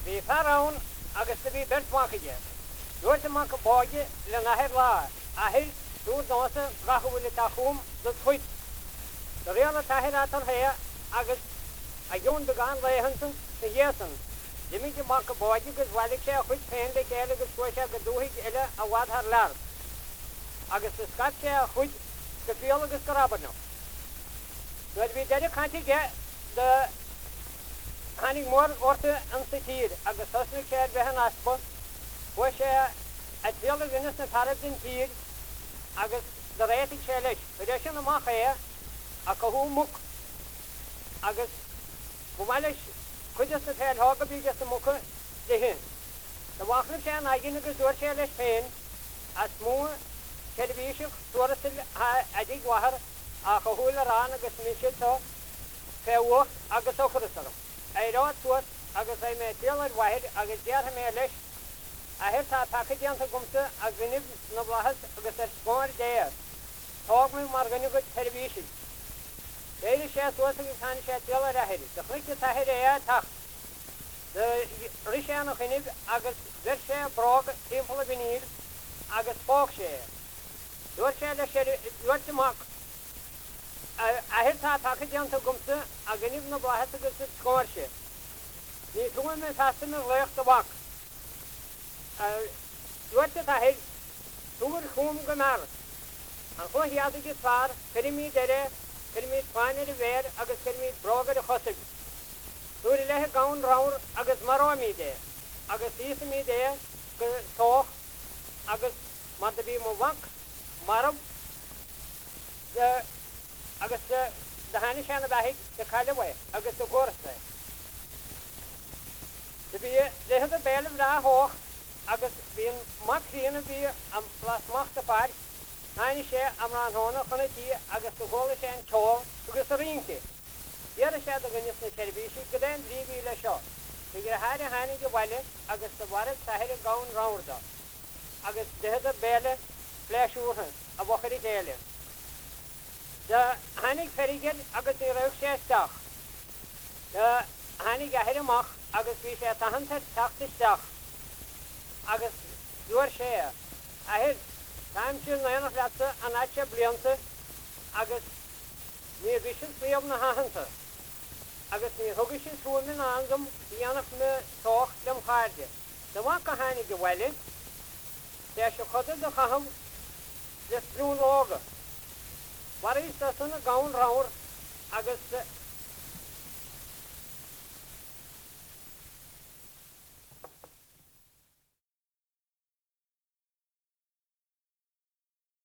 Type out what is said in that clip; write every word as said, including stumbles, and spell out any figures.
Bhí fearrán agus sa bhí bertmachaige. Dúirt amach go báige le nathair lá, ahir dúr dása gacha bhfuil tá chum do chuit. Do réanna tahir atar hé agus a dún began léhansan sa dhéasan. Dimid amach go báige gus bhailig sé a chuit féin le céile agus fuair sé go dúthaigh eile a bhhad thar lear. Agus sa scap sé a chuit go fiol agus go rabarnach. Nuair bhí deidir cantaige de chanig mór orta an sa tír agus thosna sé bheithan aspa, fuair sé a fiol a ghunas na tarab den tír agus de réitigh sé leis. Bhí sin amach é a cothú muc agus bhailis chuidir sa féil hága bhí sa muca de hin. Na bhachnam sé an aigin agus dúir sé leis féin a smú televíisiach tuairsil a dig wahar a chothúil arán agus misitá féuach agus ochrasarm. É rá tuat agus é mé délar wahid agus déartha mé leis a hir tá takeidíanta gumsa a ghuinib na blahas agus ar scóir déir. Tág mé mar ghuinib go televíisi. Déidir sé tuat agus tána sé délar a hirir. De chlichte tahir é tacht. De rishéanna ghuinib agus vir sé brág tímpla ghuinír agus fóg sé. Dúir sé le sé dúirt amach a hir tá takeidíanta gumsa a ghuinib na blahas agus ar scóir sé. Ní túin me festan ar léocht amach. Dúirte tahir túir chum go mar. An chu hiada go far, chuirmí deire, chuirmí fáinir a bhéir agus chuirmí brágad a chosaig. Dúir lethe gán ráir agus marámí dé, agus ísamí dé go tóch agus mar de bhí mo bhac, marab, agus de haine sé na bheithic de caiilehha agus do gcórasta. De bhí lethe a béalah rá thóch agus bhíon macríanana bhí am plasmachta fáir, haine sé am rán hóna chuna tí agus do ggóla sé an teáil agus a rionci. Díara sé do ghuineas na televíisi go déan dríomhí le seo. Bhí gur háir a haine go bhaile agus do bharad tahir a gán ráirda. Agus dehead a béle fleisútha a bhachar i déile. De hanig ferigid agus i raibh sé isteach. De hanig a hir amach agus bhí sé tahantar tacht isteach. Agus dúir sé a hir táim siú naanach leatsa an aitse blianta agus ní bhí sin príomh na hahananta. Agus ní thugad sin súna na angam dhéanamh na tóch lem cháirde. De bhac go hanig go bhhaile, sé se chudad do chaham le sprún lága. War is tá sanna gán ráir agus